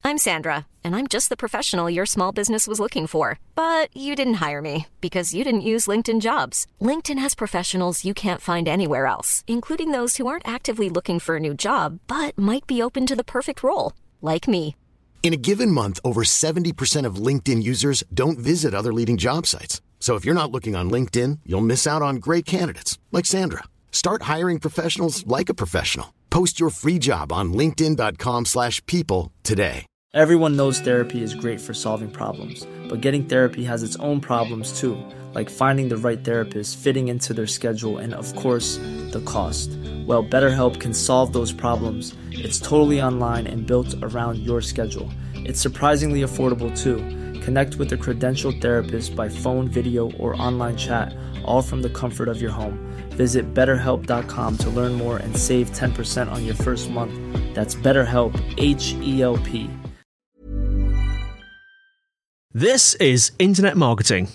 I'm Sandra, and I'm just the professional your small business was looking for. But you didn't hire me because you didn't use LinkedIn Jobs. LinkedIn has professionals you can't find anywhere else, including those who aren't actively looking for a new job, but might be open to the perfect role, like me. In a given month, over 70% of LinkedIn users don't visit other leading job sites. So if you're not looking on LinkedIn, you'll miss out on great candidates like Sandra. Start hiring professionals like a professional. Post your free job on linkedin.com/people today. Everyone knows therapy is great for solving problems, but getting therapy has its own problems too, like finding the right therapist, fitting into their schedule, and of course, the cost. Well, BetterHelp can solve those problems. It's totally online and built around your schedule. It's surprisingly affordable too. Connect with a credentialed therapist by phone, video, or online chat, all from the comfort of your home. Visit BetterHelp.com to learn more and save 10% on your first month. That's BetterHelp, H-E-L-P. This is Internet Marketing.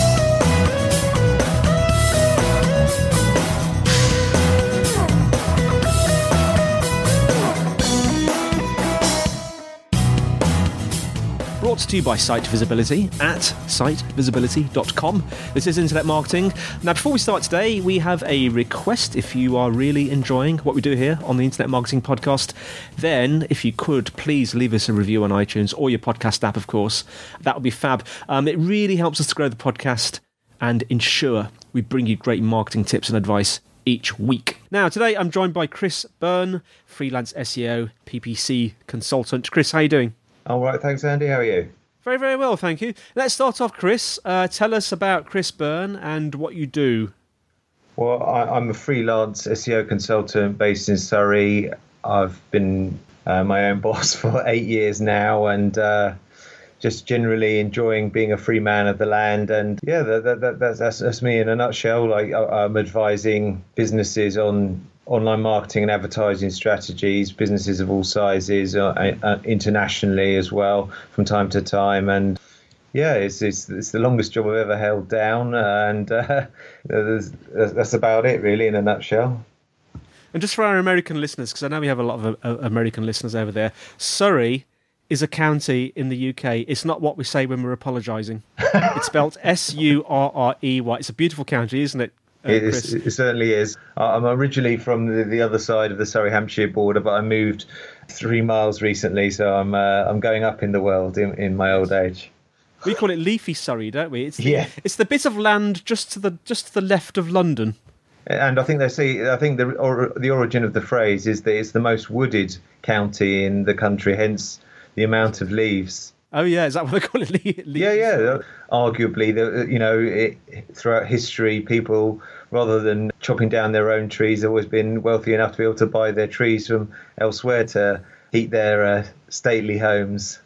Brought to you by Site Visibility at sitevisibility.com. This is Internet Marketing. Now, before we start today, we have a request. If you are really enjoying what we do here on the Internet Marketing Podcast, then if you could, please leave us a review on iTunes or your podcast app, of course. That would be fab. It really helps us to grow the podcast and ensure we bring you great marketing tips and advice each week. Now, today I'm joined by Chris Byrne, freelance SEO, PPC consultant. Chris, how are you doing? All right, thanks, Andy. How are you? Very, very well, thank you. Let's start off, Chris. Tell us about Chris Byrne and what you do. Well, I'm a freelance SEO consultant based in Surrey. I've been my own boss for 8 years now, and just generally enjoying being a free man of the land. And yeah, that's me in a nutshell. I'm advising businesses on online marketing and advertising strategies, businesses of all sizes, internationally as well, from time to time. And yeah, it's the longest job I've ever held down, and that's about it, really, in a nutshell. And just for our American listeners, because I know we have a lot of American listeners over there, Surrey is a county in the UK. It's not what we say when we're apologising. It's spelled Surrey. It's a beautiful county, isn't it? It certainly is. I'm originally from the other side of the Surrey-Hampshire border, but I moved 3 miles recently, so I'm going up in the world in my old age. We call it leafy Surrey, don't we? It's it's the bit of land just to the left of London. And I think the origin of the phrase is that it's the most wooded county in the country, hence the amount of leaves. Oh yeah, is that what they call it? Yeah. Arguably, throughout history, people, rather than chopping down their own trees, have always been wealthy enough to be able to buy their trees from elsewhere to heat their stately homes.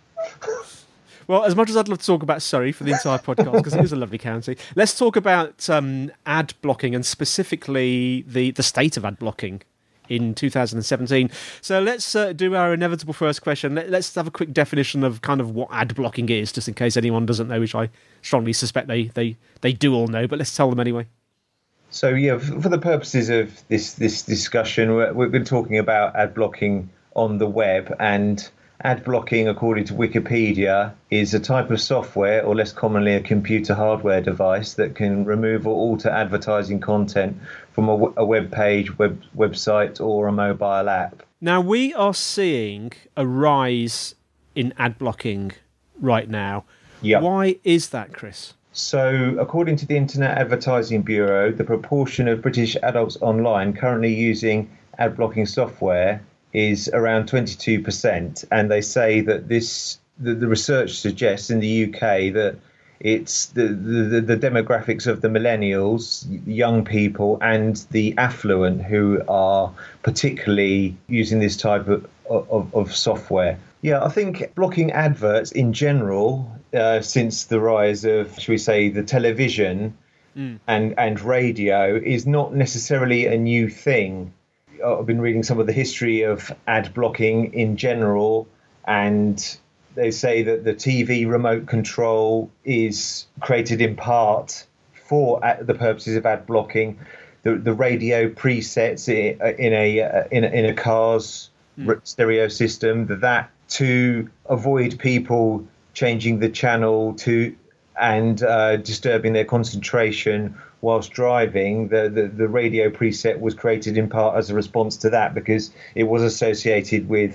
Well, as much as I'd love to talk about Surrey for the entire podcast, because it is a lovely county, let's talk about ad blocking, and specifically the state of ad blocking in 2017. So let's do our inevitable first question. Let's have a quick definition of kind of what ad blocking is, just in case anyone doesn't know, which I strongly suspect they do all know, but let's tell them anyway. So yeah, for the purposes of this discussion, we're going to be talking about ad blocking on the web. And ad blocking, according to Wikipedia, is a type of software, or less commonly a computer hardware device, that can remove or alter advertising content from a web page, website, or a mobile app. Now, we are seeing a rise in ad blocking right now. Yep. Why is that, Chris? So, according to the Internet Advertising Bureau, the proportion of British adults online currently using ad blocking software is around 22%, and they say that the research suggests in the UK that it's the demographics of the millennials, young people, and the affluent who are particularly using this type of software. Yeah, I think blocking adverts in general, since the rise of, shall we say, the television and radio, is not necessarily a new thing. I've been reading some of the history of ad blocking in general, and they say that the TV remote control is created in part for the purposes of ad blocking. The radio presets in a car's stereo system, that to avoid people changing the channel and disturbing their concentration whilst driving. The radio preset was created in part as a response to that, because it was associated with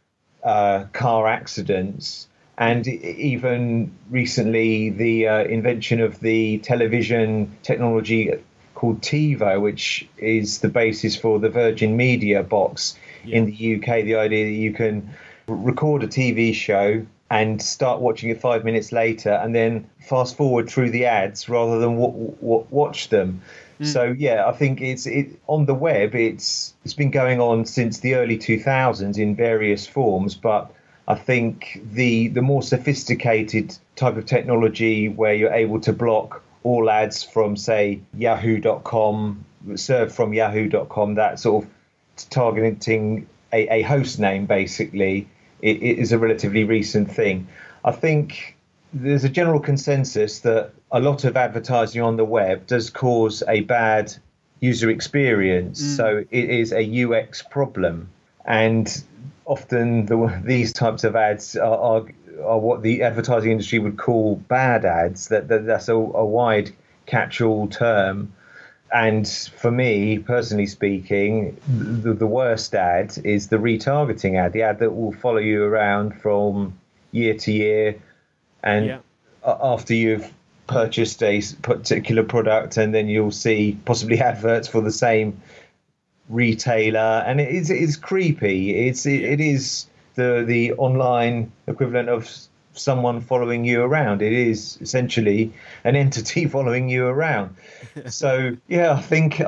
car accidents. And even recently, the invention of the television technology called TiVo, which is the basis for the Virgin Media box in the UK, the idea that you can record a TV show and start watching it 5 minutes later and then fast forward through the ads rather than watch them. So, yeah, I think on the web, it's been going on since the early 2000s in various forms, but I think the more sophisticated type of technology where you're able to block all ads from, say, yahoo.com, served from yahoo.com, that sort of targeting a host name, basically, it is a relatively recent thing. I think there's a general consensus that a lot of advertising on the web does cause a bad user experience. So it is a UX problem. And often these types of ads are what the advertising industry would call bad ads. That's a wide catch-all term. And for me, personally speaking, the worst ad is the retargeting ad, the ad that will follow you around from year to year. And after you've purchased a particular product, and then you'll see possibly adverts for the same retailer, and it's creepy. It is the online equivalent of someone following you around. It is essentially an entity following you around. So yeah, I think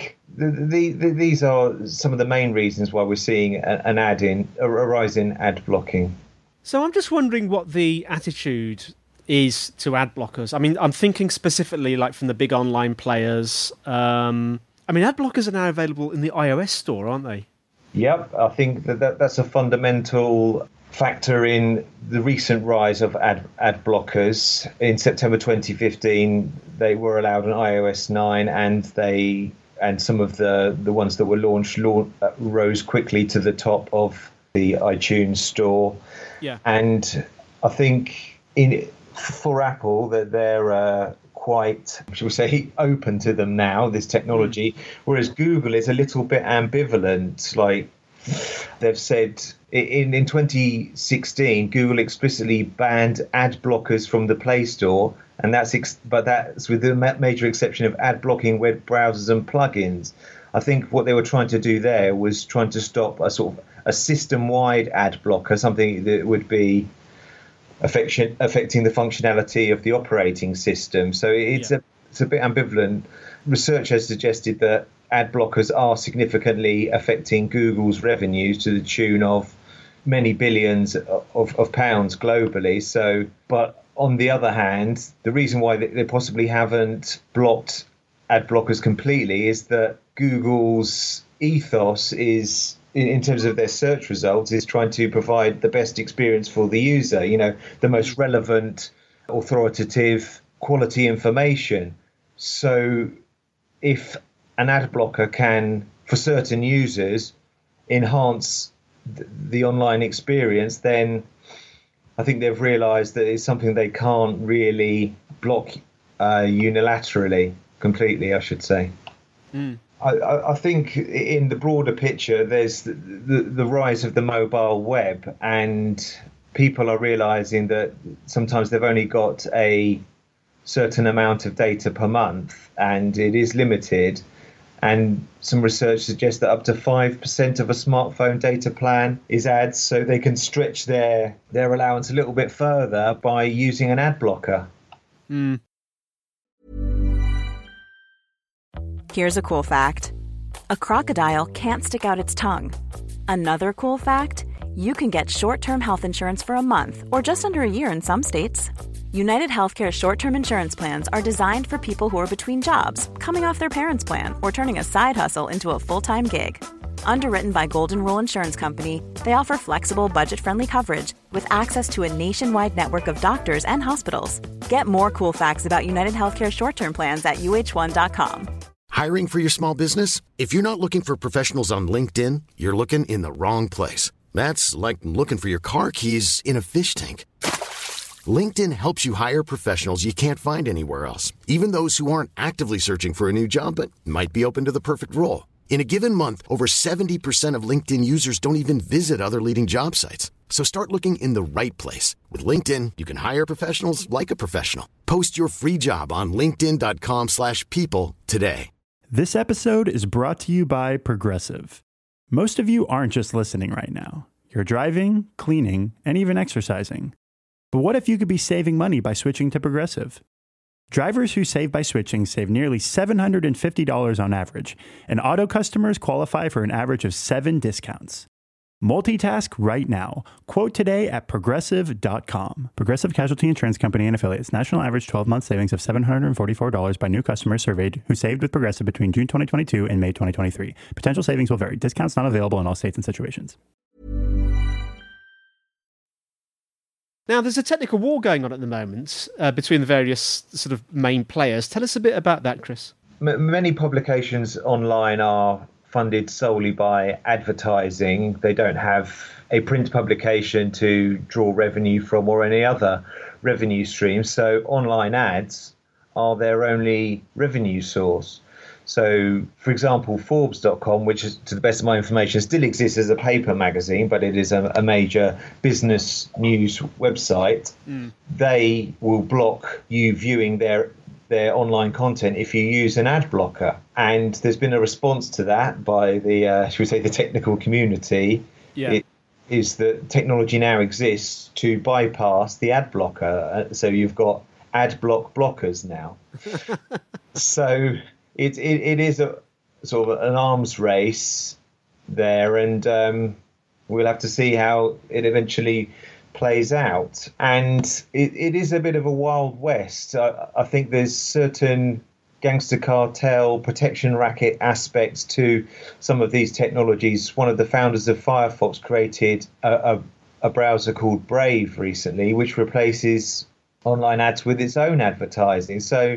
these are some of the main reasons why we're seeing a rise in ad blocking. So I'm just wondering what the attitude is to ad blockers. I mean, I'm thinking specifically like from the big online players. I mean, ad blockers are now available in the iOS store, aren't they? Yep, I think that's a fundamental factor in the recent rise of ad blockers. In September 2015, they were allowed on iOS 9, and some of the ones that were launched rose quickly to the top of the iTunes store. Yeah, and I think for Apple that they're quite, shall we say, open to them now, this technology, whereas Google is a little bit ambivalent. Like they've said in 2016, Google explicitly banned ad blockers from the Play Store, and that's with the major exception of ad blocking web browsers and plugins. I think what they were trying to do there was trying to stop a sort of a system-wide ad blocker, something that would be affecting the functionality of the operating system. So it's a bit ambivalent. Research has suggested that ad blockers are significantly affecting Google's revenues to the tune of many billions of pounds globally. So, but on the other hand, the reason why they possibly haven't blocked ad blockers completely is that Google's ethos is, in terms of their search results, is trying to provide the best experience for the user, the most relevant, authoritative, quality information. So if an ad blocker can, for certain users, enhance the online experience, then I think they've realized that it's something they can't really block unilaterally, completely, I should say. I think in the broader picture, there's the rise of the mobile web, and people are realizing that sometimes they've only got a certain amount of data per month, and it is limited. And some research suggests that up to 5% of a smartphone data plan is ads, so they can stretch their allowance a little bit further by using an ad blocker. Here's a cool fact. A crocodile can't stick out its tongue. Another cool fact, you can get short-term health insurance for a month or just under a year in some states. United Healthcare short-term insurance plans are designed for people who are between jobs, coming off their parents' plan, or turning a side hustle into a full-time gig. Underwritten by Golden Rule Insurance Company, they offer flexible, budget-friendly coverage with access to a nationwide network of doctors and hospitals. Get more cool facts about United Healthcare short-term plans at uh1.com. Hiring for your small business? If you're not looking for professionals on LinkedIn, you're looking in the wrong place. That's like looking for your car keys in a fish tank. LinkedIn helps you hire professionals you can't find anywhere else, even those who aren't actively searching for a new job but might be open to the perfect role. In a given month, over 70% of LinkedIn users don't even visit other leading job sites. So start looking in the right place. With LinkedIn, you can hire professionals like a professional. Post your free job on linkedin.com/people today. This episode is brought to you by Progressive. Most of you aren't just listening right now. You're driving, cleaning, and even exercising. But what if you could be saving money by switching to Progressive? Drivers who save by switching save nearly $750 on average, and auto customers qualify for an average of 7 discounts. Multitask right now. Quote today at Progressive.com. Progressive Casualty Insurance Company and Affiliates. National average 12-month savings of $744 by new customers surveyed who saved with Progressive between June 2022 and May 2023. Potential savings will vary. Discounts not available in all states and situations. Now, there's a technical war going on at the moment between the various sort of main players. Tell us a bit about that, Chris. Many publications online are funded solely by advertising. They don't have a print publication to draw revenue from or any other revenue streams. So online ads are their only revenue source. So, for example, Forbes.com, which is, to the best of my information, still exists as a paper magazine, but it is a major business news website. They will block you viewing their online content if you use an ad blocker. And there's been a response to that by the, should we say, the technical community. Yeah. It is that technology now exists to bypass the ad blocker. So you've got ad block blockers now. So it is a sort of an arms race there, and we'll have to see how it eventually plays out. And it is a bit of a wild west. I think there's certain gangster cartel, protection racket aspects to some of these technologies. One of the founders of Firefox created a browser called Brave recently, which replaces online ads with its own advertising. So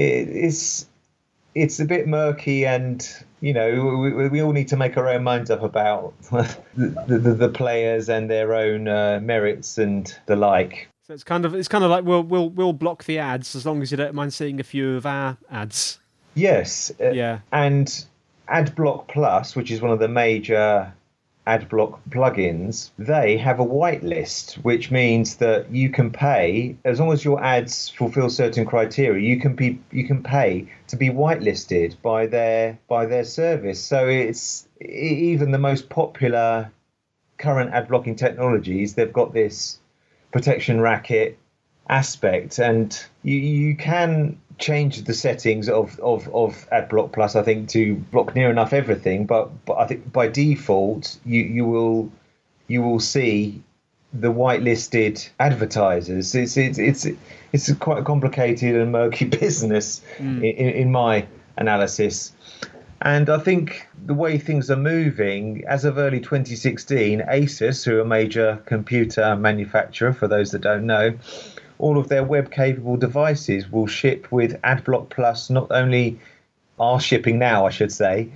it's a bit murky, and we all need to make our own minds up about the players and their own merits and the like. So it's kind of like we'll block the ads as long as you don't mind seeing a few of our ads. Yes. Yeah. And AdBlock Plus, which is one of the major AdBlock plugins, they have a whitelist, which means that you can pay, as long as your ads fulfill certain criteria, you can pay to be whitelisted by their service. So it's even the most popular current ad blocking technologies, they've got this protection racket aspect, and you can change the settings of AdBlock Plus, I think, to block near enough everything, but I think by default you will see the whitelisted advertisers. It's quite a complicated and murky business in my analysis. And I think the way things are moving, as of early 2016, Asus, who are a major computer manufacturer, for those that don't know, all of their web-capable devices will ship with AdBlock Plus. Not only are shipping now, with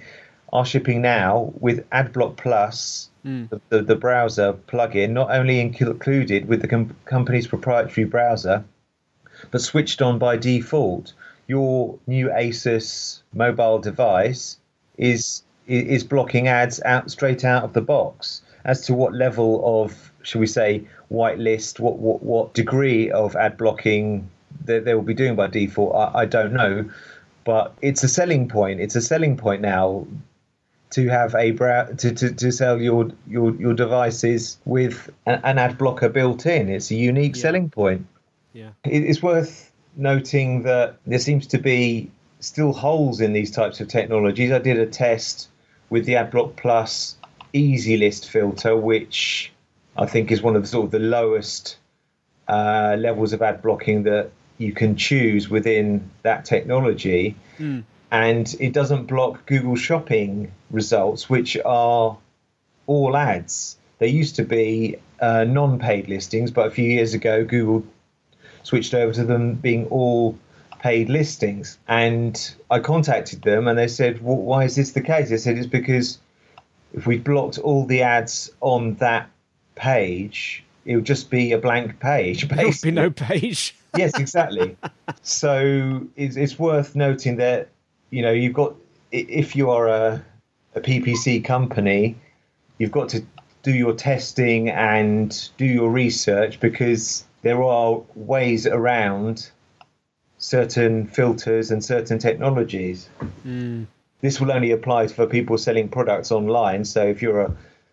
AdBlock Plus, the browser plugin, not only included with the company's proprietary browser, but switched on by default. Your new Asus mobile device is blocking ads straight out of the box. As to what level of, shall we say, whitelist, what degree of ad blocking they will be doing by default, I don't know, but it's a selling point. It's a selling point now to have to sell your devices with an ad blocker built in. It's a unique selling point. Yeah, it's worth noting that there seems to be still holes in these types of technologies. I did a test with the AdBlock Plus Easy List filter, which I think is one of the lowest levels of ad blocking that you can choose within that technology. And it doesn't block Google Shopping results, which are all ads. They used to be non-paid listings, but a few years ago Google switched over to them being all paid listings. And I contacted them and they said, well, why is this the case? They said it's because if we blocked all the ads on that page, it would just be a blank page. There would be no page. Yes, exactly. So it's worth noting that, you've got, if you are a PPC company, you've got to do your testing and do your research, because there are ways around certain filters and certain technologies. This will only apply for people selling products online. So if you're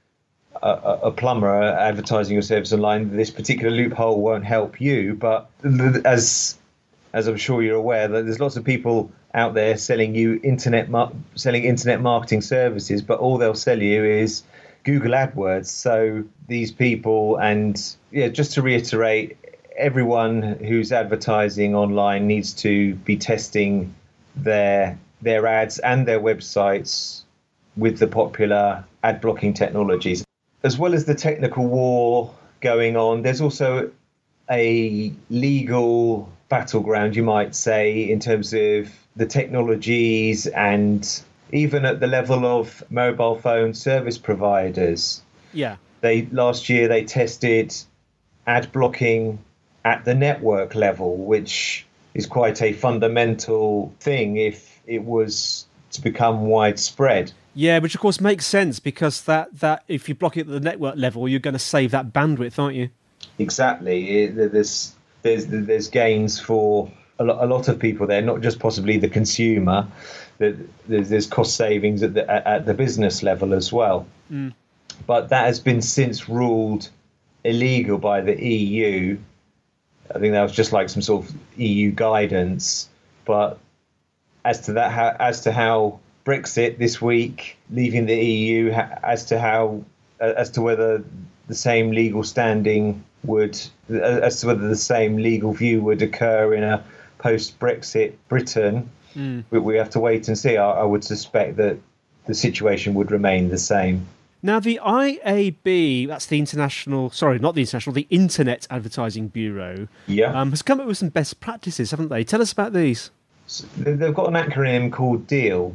a plumber advertising your service online, this particular loophole won't help you. But as I'm sure you're aware, that there's lots of people out there selling you internet marketing services, but all they'll sell you is Google AdWords. So these people, and just to reiterate, everyone who's advertising online needs to be testing their ads and their websites with the popular ad blocking technologies. As well as the technical war going on, there's also a legal battleground, you might say, in terms of the technologies, and even at the level of mobile phone service providers. Yeah. Last year they tested ad blocking at the network level, which is quite a fundamental thing if it was to become widespread. Yeah, which of course makes sense, because that if you block it at the network level, you're going to save that bandwidth, aren't you? Exactly. There's gains for a lot of people there, not just possibly the consumer. There's cost savings at the business level as well. But that has been since ruled illegal by the EU. I think that was just like some sort of EU guidance. But as to how Brexit this week, leaving the EU, as to whether the same legal standing as to whether the same legal view would occur in a post-Brexit Britain, we have to wait and see. I would suspect that the situation would remain the same. Now, the IAB, that's the the Internet Advertising Bureau, has come up with some best practices, haven't they? Tell us about these. So they've got an acronym called DEAL,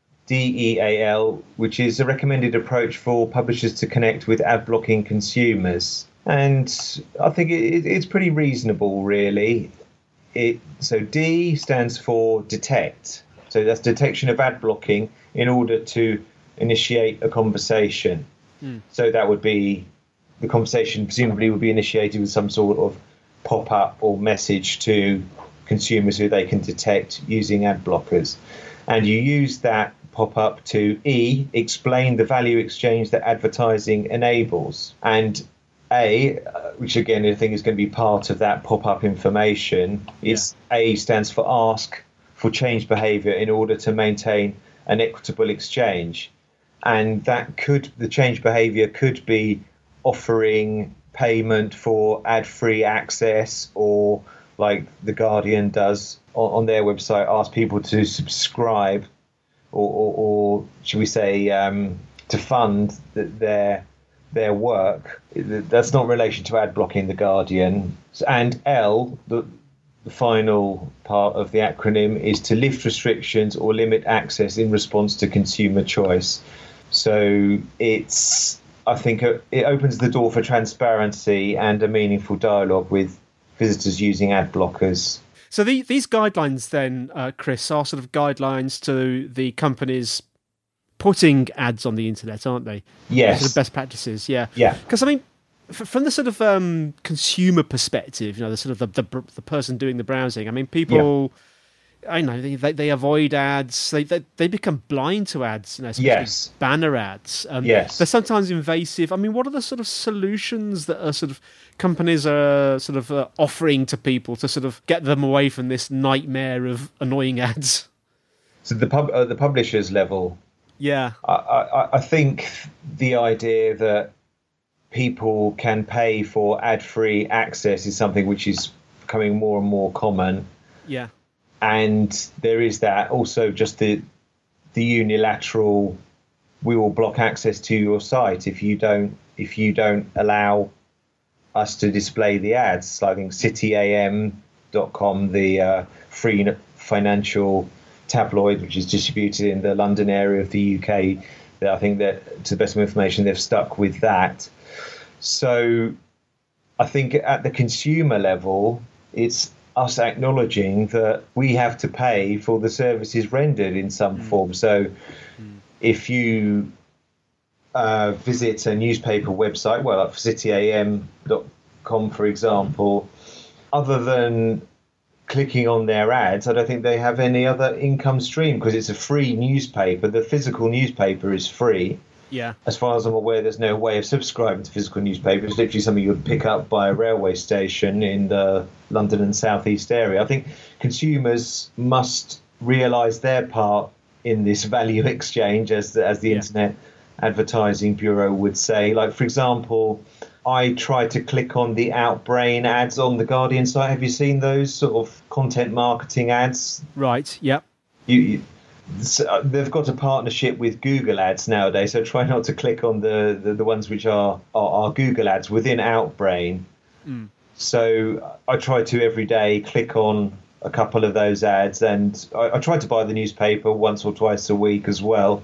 DEAL, which is a recommended approach for publishers to connect with ad-blocking consumers. And I think it's pretty reasonable, really. So D stands for detect. So that's detection of ad blocking in order to initiate a conversation. So that would be, the conversation presumably would be initiated with some sort of pop-up or message to consumers who they can detect using ad blockers. And you use that pop-up to explain the value exchange that advertising enables. And A, which again I think is going to be part of that pop-up information, is A stands for ask for change behavior in order to maintain an equitable exchange. And the change behavior could be offering payment for ad-free access, or like The Guardian does on their website, ask people to subscribe or should we say to fund their work. That's not in relation to ad blocking, The Guardian. And L, the final part of the acronym, is to lift restrictions or limit access in response to consumer choice. So I think it opens the door for transparency and a meaningful dialogue with visitors using ad blockers. So these guidelines then, Chris, are sort of guidelines to the companies putting ads on the internet, aren't they? Yes. Sort of best practices, yeah. Yeah. Because, I mean, from the sort of consumer perspective, the sort of the person doing the browsing, I mean, people... Yeah. I know they avoid ads. They become blind to ads, especially banner ads. They're sometimes invasive. I mean, what are the sort of solutions that are sort of companies are sort of offering to people to sort of get them away from this nightmare of annoying ads? So the publishers level, I think the idea that people can pay for ad-free access is something which is becoming more and more common. Yeah. And there is that also, just the unilateral, we will block access to your site if you don't allow us to display the ads. I think cityam.com, the free financial tabloid which is distributed in the London area of the UK, I think that, to the best of my information, they've stuck with that. So I think at the consumer level, it's us acknowledging that we have to pay for the services rendered in some form. So if you visit a newspaper website, well, like cityam.com, for example, other than clicking on their ads, I don't think they have any other income stream because it's a free newspaper. The physical newspaper is free. Yeah. As far as I'm aware, there's no way of subscribing to physical newspapers. It's literally something you would pick up by a railway station in the London and South East area. I think consumers must realise their part in this value exchange, as the Internet Advertising Bureau would say. Like, for example, I tried to click on the Outbrain ads on the Guardian site. Have you seen those sort of content marketing ads? Right, yep. So they've got a partnership with Google Ads nowadays, so try not to click on the ones which are Google Ads within Outbrain. So I try to every day click on a couple of those ads, and I try to buy the newspaper once or twice a week as well.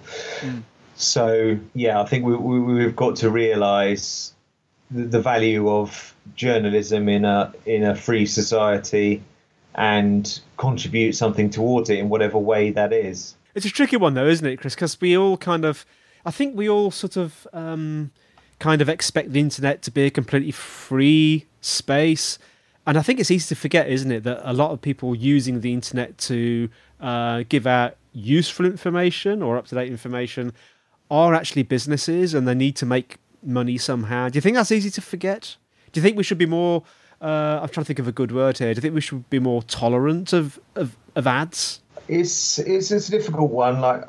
So yeah, I think we've got to realise the value of journalism in a free society and contribute something towards it in whatever way that is. It's a tricky one though, isn't it, Chris? Because we all I think we all sort of kind of expect the internet to be a completely free space. And I think it's easy to forget, isn't it, that a lot of people using the internet to give out useful information or up-to-date information are actually businesses and they need to make money somehow. Do you think that's easy to forget? Do you think we should be more... I'm trying to think of a good word here. Do you think we should be more tolerant of ads? It's a difficult one. Like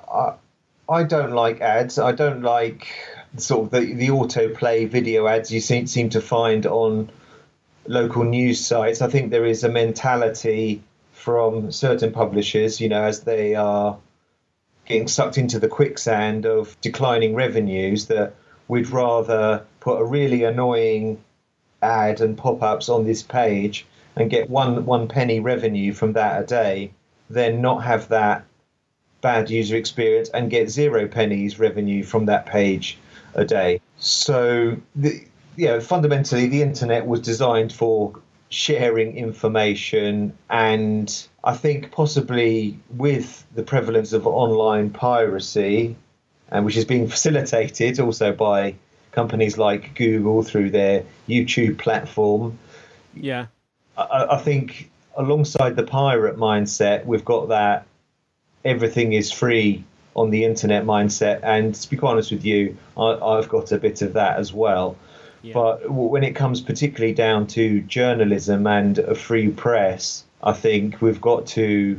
I don't like ads. I don't like sort of the autoplay video ads you seem to find on local news sites. I think there is a mentality from certain publishers, as they are getting sucked into the quicksand of declining revenues, that we'd rather put a really annoying ad and pop-ups on this page and get one penny revenue from that a day, then not have that bad user experience and get 0 pennies revenue from that page a day. So fundamentally the internet was designed for sharing information, and I think possibly with the prevalence of online piracy, and which is being facilitated also by companies like Google through their YouTube platform. Yeah. I think alongside the pirate mindset, we've got that everything is free on the internet mindset. And to be quite honest with you, I've got a bit of that as well. Yeah. But when it comes particularly down to journalism and a free press, I think we've got to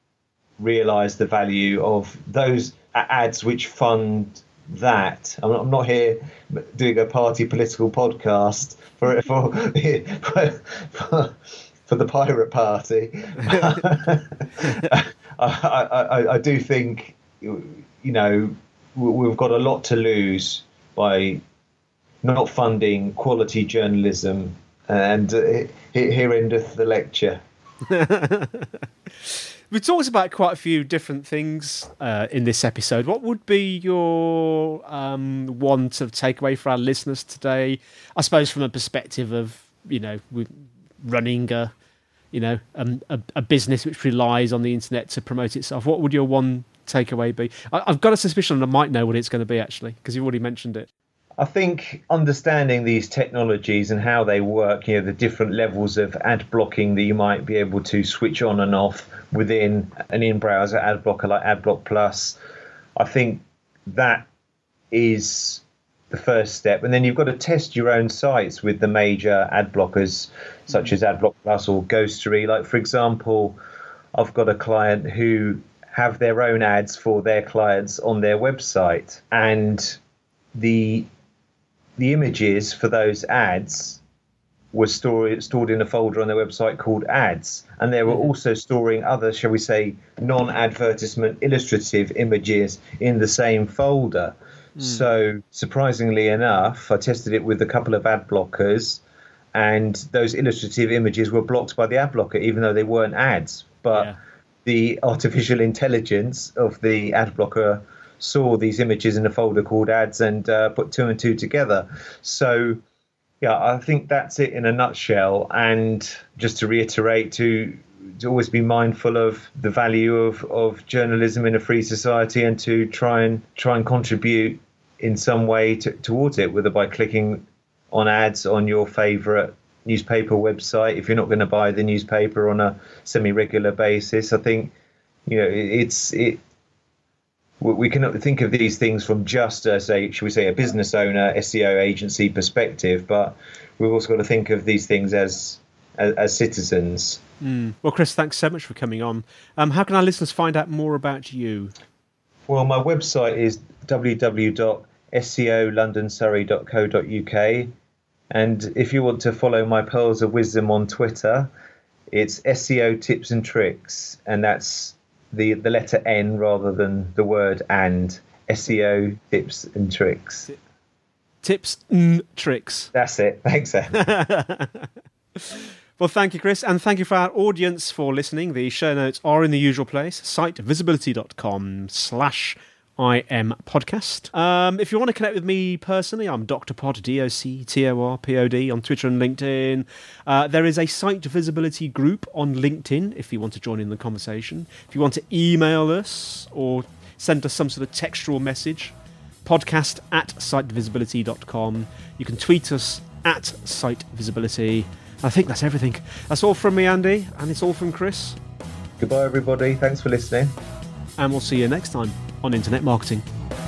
realise the value of those ads which fund that. I'm not here doing a party political podcast for the pirate party. I do think we've got a lot to lose by not funding quality journalism, and here endeth the lecture. We talked about quite a few different things in this episode. What would be your one sort of takeaway for our listeners today? I suppose from a perspective of running a business which relies on the internet to promote itself. What would your one takeaway be? I've got a suspicion I might know what it's going to be actually, because you've already mentioned it. I think understanding these technologies and how they work, the different levels of ad blocking that you might be able to switch on and off within an in-browser ad blocker like AdBlock Plus, I think that is the first step. And then you've got to test your own sites with the major ad blockers such as AdBlock Plus or Ghostery. Like, for example, I've got a client who have their own ads for their clients on their website, and the images for those ads were stored in a folder on their website called ads. And they were also storing other, shall we say, non-advertisement illustrative images in the same folder. So surprisingly enough, I tested it with a couple of ad blockers, and those illustrative images were blocked by the ad blocker, even though they weren't ads. But the artificial intelligence of the ad blocker saw these images in a folder called ads and put two and two together. So, yeah, I think that's it in a nutshell. And just to reiterate, to always be mindful of the value of journalism in a free society, and to try and contribute in some way towards it, whether by clicking on ads on your favourite newspaper website, if you're not going to buy the newspaper on a semi-regular basis. I think, we cannot think of these things from just a business owner, SEO agency perspective, but we've also got to think of these things as citizens. Well, Chris, thanks so much for coming on. How can our listeners find out more about you? Well, my website is www.seolondonsurrey.co.uk, and if you want to follow my pearls of wisdom on Twitter, it's SEO Tips and Tricks, and that's the letter N rather than the word and. SEO Tips and Tricks. Tips and Tricks. That's it. Thanks, Ed. Well, thank you, Chris, and thank you for our audience for listening. The show notes are in the usual place, sitevisibility.com/IM podcast. If you want to connect with me personally, I'm Dr. Pod, DoctorPod, on Twitter and LinkedIn. There is a Site Visibility group on LinkedIn if you want to join in the conversation. If you want to email us or send us some sort of textual message, podcast@sitevisibility.com. You can tweet us @sitevisibility. I think that's everything. That's all from me, Andy, and it's all from Chris. Goodbye, everybody. Thanks for listening. And we'll see you next time on Internet Marketing.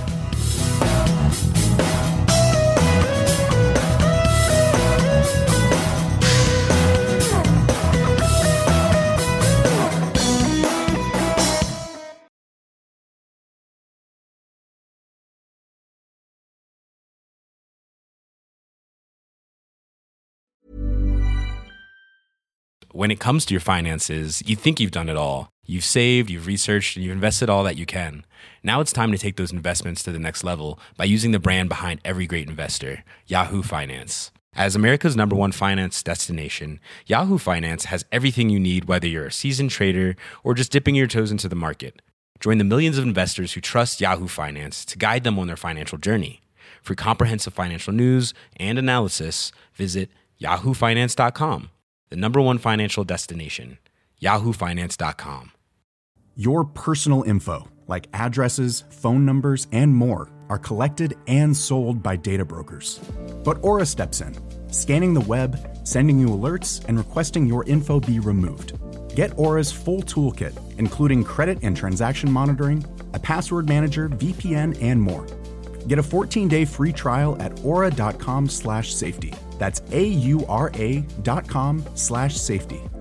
When it comes to your finances, you think you've done it all. You've saved, you've researched, and you've invested all that you can. Now it's time to take those investments to the next level by using the brand behind every great investor, Yahoo Finance. As America's #1 finance destination, Yahoo Finance has everything you need, whether you're a seasoned trader or just dipping your toes into the market. Join the millions of investors who trust Yahoo Finance to guide them on their financial journey. For comprehensive financial news and analysis, visit yahoofinance.com. The #1 financial destination, yahoofinance.com. Your personal info, like addresses, phone numbers, and more, are collected and sold by data brokers. But Aura steps in, scanning the web, sending you alerts, and requesting your info be removed. Get Aura's full toolkit, including credit and transaction monitoring, a password manager, VPN, and more. Get a 14-day free trial at aura.com/safety. That's AURA.com/safety.